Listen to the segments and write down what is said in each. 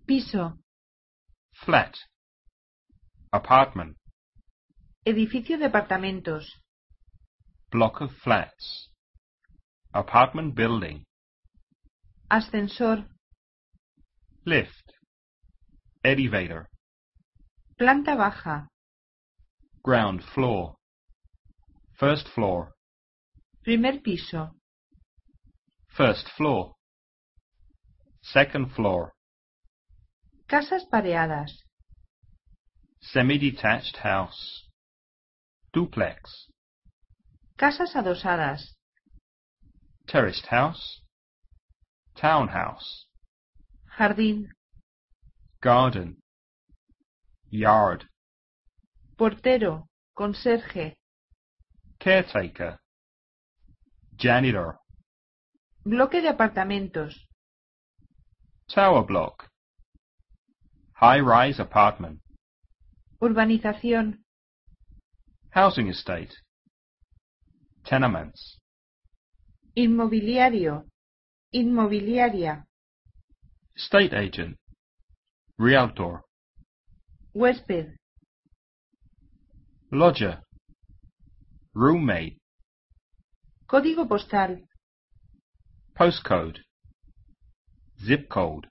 Piso. Flat. Apartment. Edificio de apartamentos. Block of flats. Apartment building. Ascensor. Lift. Elevator. Planta baja. Ground floor. First floor. Primer piso. First floor. Second floor. Casas pareadas. Semi-detached house. Duplex. Casas adosadas. Terraced house. Townhouse. Jardín. Garden. Yard. Portero. Conserje. Caretaker. Janitor. Bloque de apartamentos. Tower block. High-rise apartment. Urbanización. Housing estate. Tenements. Inmobiliario. Inmobiliaria. Estate agent. Realtor. Huésped. Lodger. Roommate. Código postal. Postcode. Zip code.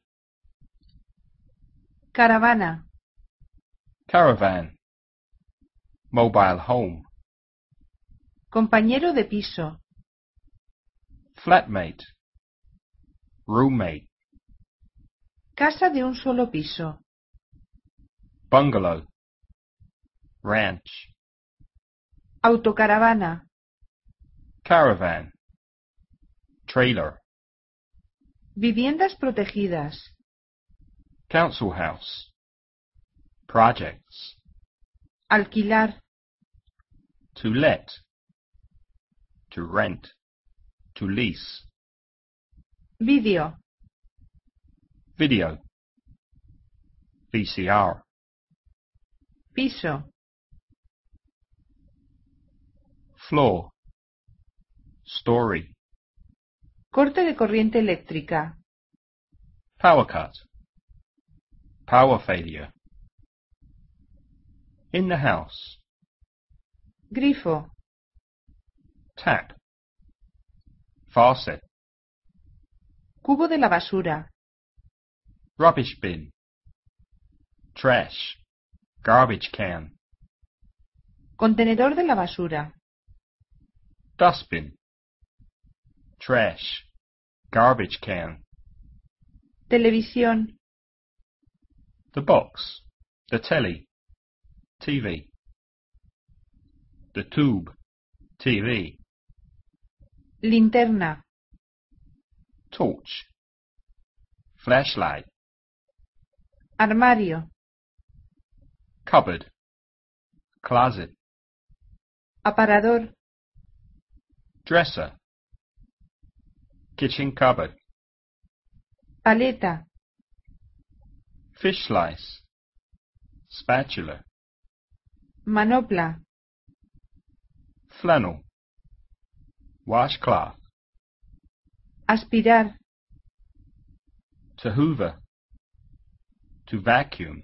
Caravana. Caravan. Mobile home. Compañero de piso. Flatmate. Roommate. Casa de un solo piso. Bungalow. Ranch. Autocaravana. Caravan. Trailer. Viviendas protegidas. Council house. Projects. Alquilar. To let. To rent. To lease. Vídeo. Video. VCR. Piso. Floor. Story. Corte de corriente eléctrica. Power cut. Power failure. In the house. Grifo. Tap. Faucet. Cubo de la basura. Rubbish bin. Trash. Garbage can. Contenedor de la basura. Dustbin. Trash. Garbage can. Televisión. The box. The telly. TV. The tube. TV. Linterna. Torch. Flashlight. Armario. Cupboard. Closet. Aparador. Dresser. Kitchen cupboard. Paleta. Fish slice. Spatula. Manopla. Flannel. Washcloth. Aspirar. To hoover. To vacuum.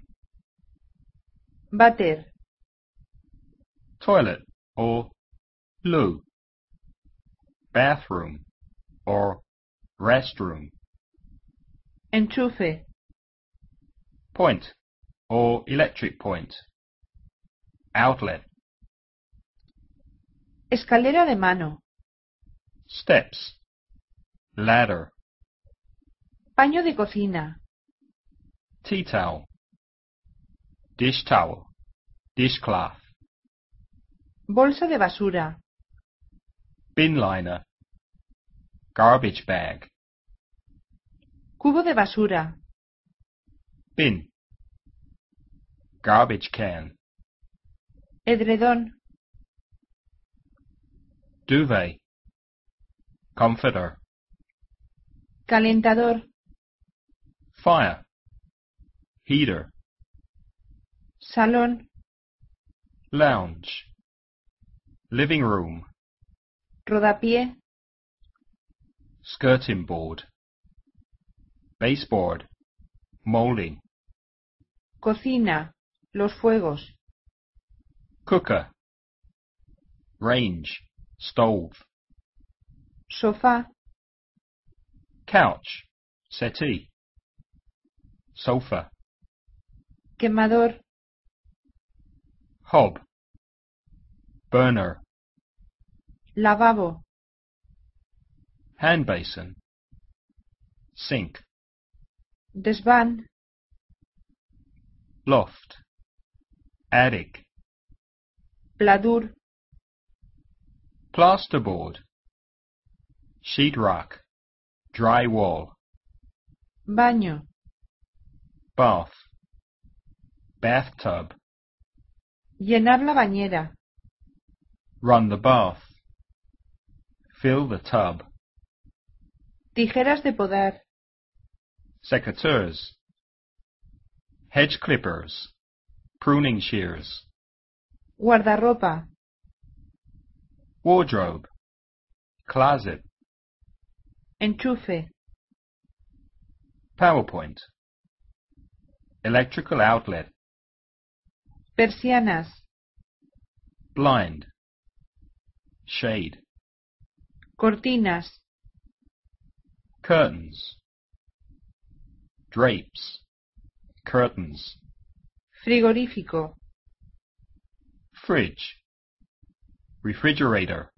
Váter. Toilet or loo. Bathroom or restroom. Enchufe. Point or electric point. Outlet. Escalera de mano. Steps. Ladder. Paño de cocina. Tea towel. Dish towel. Dishcloth. Bolsa de basura. Bin liner. Garbage bag. Cubo de basura. Bin. Garbage can. Edredón. Duvet. Comforter. Calentador. Fire. Heater. Salón. Lounge. Living room. Rodapié. Skirting board. Baseboard. Molding. cocina, los fuegos, cooker, range, stove, sofá, couch, settee, sofa, quemador, hob, burner, lavabo, hand basin, sink, desván, loft, attic, pladur, plasterboard, sheetrock, dry wall, baño, bath, bathtub, llenar la bañera, run the bath, fill the tub, tijeras de podar, secateurs, hedge clippers, pruning shears, guardarropa, wardrobe, closet, enchufe, PowerPoint, electrical outlet, persianas, blind, shade, cortinas, curtains, drapes, curtains, frigorífico, fridge, refrigerator,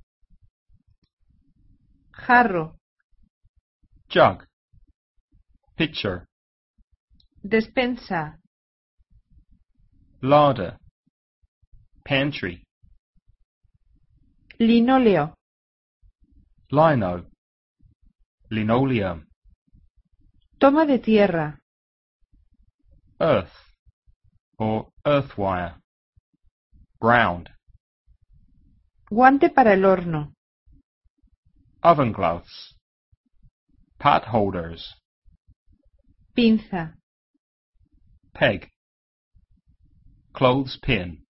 jarro, jug, pitcher, despensa, larder, pantry, linóleo, lino, linoleum, toma de tierra, earth or earth wire, ground, guante para el horno, oven gloves, pot holders, pinza, peg, clothespin,